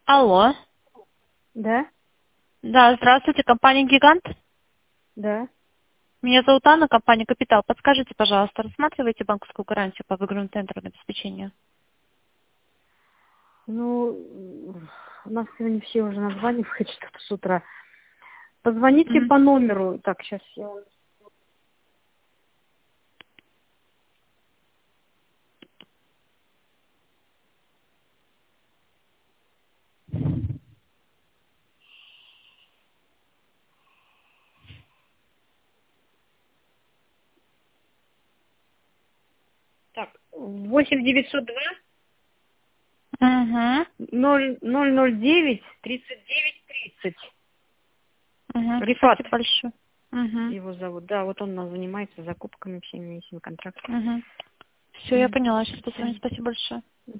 Алло. Да? Да, здравствуйте, компания «Гигант». Да. Меня зовут Анна, компания «Капитал». Подскажите, пожалуйста, рассматриваете банковскую гарантию по выигранному тендеру на обеспечение? Ну, у нас сегодня все уже названивают что-то с утра. Позвоните Мгм. по номеру. Так, сейчас я... Так, 8902 Угу. 009 39 30. Угу. Рифат Спасибо большое. Угу. его зовут. Да, вот он у нас занимается закупками всеми этими контрактами. Угу. Все, я поняла. Сейчас позвоню. Всё. Спасибо большое.